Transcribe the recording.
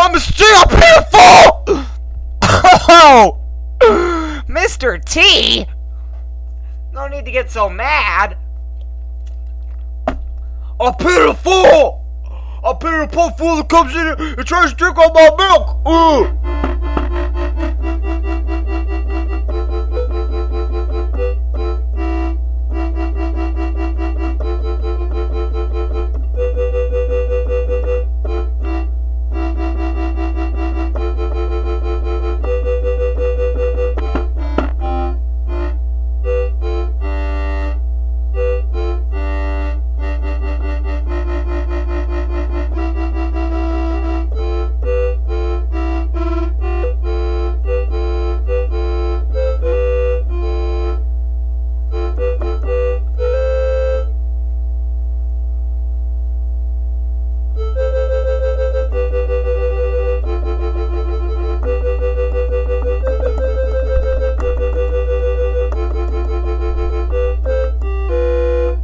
Oh, Mr. T, I'm pitiful! Oh! Mr. T? No need to get so mad. A pitiful! A pitiful fool that comes in here and tries to drink all my milk!